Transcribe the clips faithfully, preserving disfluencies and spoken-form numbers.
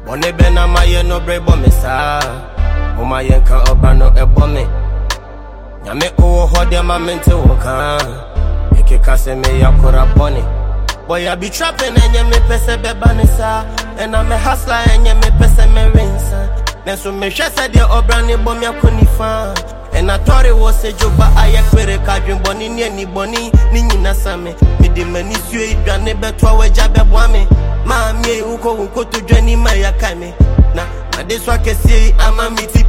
One bena maye no brebo me sa. O maye nka oba no ebo me. Nyame o ho de ma mente wo ka. Eke kase me yakora boni. Boy I be trapping and ye me pese beba ne sa. And I'm a hustler and ye me pese me rinsa. Nenso me hwe se de obra ne bom yakoni fa. And I thought it was a joke, but I acquired a dream bonnie, ni bonnie, ni na same. Me de mani sue, dwane betwa we jabe boame. Mammy, uko uko to Jenny Maya Kame. Na, na this one can see I'm a meaty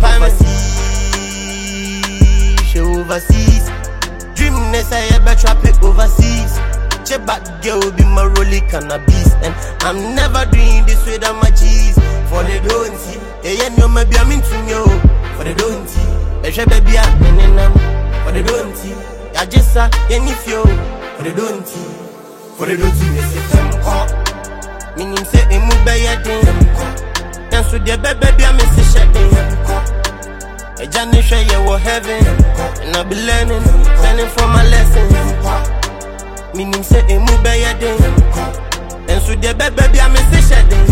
overseas. She overseas. Dreamness I ever trap it overseas. Che back girl be my rolly cannabis. And I'm never doing this without my G's. For the don't see, yeah, no, maybe I'm into you. For the don't see. Eshe baby a nenenam for the don't see. I just saw any few for the don't see. For the don't see, they say them call. Meaning say emu be ya den. And so the baby a miss shedding. A journey share you were heaven. And I be learning, learning from my lessons. Meaning say emu be ya den. And so the baby a miss shedding.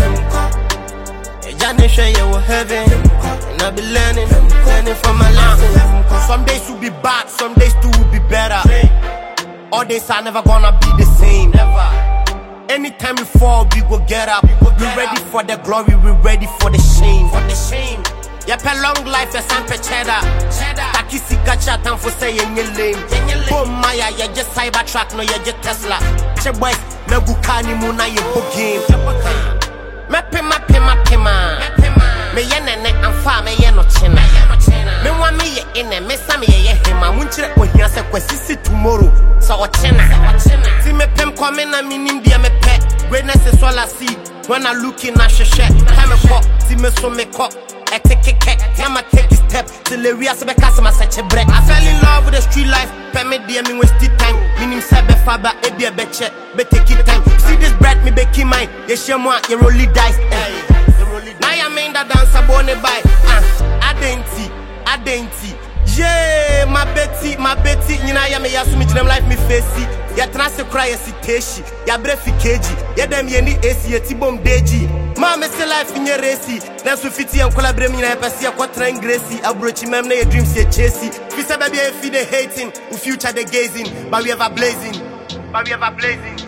A journey share you were heaven. And I be learning, learning from my lessons. Some days will be bad, some days too will be better. All days are never gonna be the same. Never. Anytime we fall, we go get up. We ready for the glory, we ready for the shame. For the shame. Yep, a long life, a sample cheddar. Takisi gacha, time for saying you lame. Oh Maya, you just Cybertruck, no, you just Tesla. Che boys, no Bukani Muna, you book game. Mappy, mappy, mappy, man. Me yenene amfa me ye no chena. Me wa me ye ene me sa me ye him a munchire ohia se kwasisi tomorrow. So o chena. Ti me pem come na minim dia me pe. Greatness is all I see when I look in a sheshe. Time me pop, ti me so me cop. I take a cake, I'ma take a step till the real se be kasa ma seche break. I fell in love with the street life. Pay me dia me waste time. Minim se be faba e be be che. Be take it time. See this bread me be ki mine. Ye share moi ye rolly dice. Now I mean that dance a bonnet by ah, Adenti, Adenti. Yeah, my Betty, my Betty, you know, I am a Yasumi to them like me facey. Ya transfer cry a citashi, ya brefi keji, ya dem ye ni A C, ya tibom deji. Mama still life in your racy. That's with fifty and collaborate in a passy, a quatrain gracie, a brooch, mem, your dreams, your chasey. We say, baby, if you hating, we future the gazing, but we have a blazing, but we have a blazing.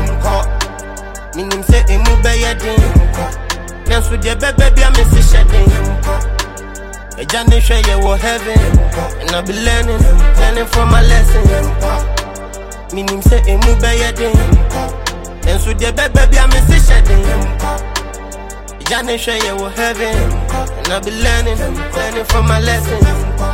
Minim say, a move by your dream. Dance with your baby, I'm a shedding. A journey share you were heaven. And I be learning, learning from my lessons. Meaning say a move by your day. Dance with your baby, I'm a shedding. A journey share you were heaven. And I be learning, learning from my lessons.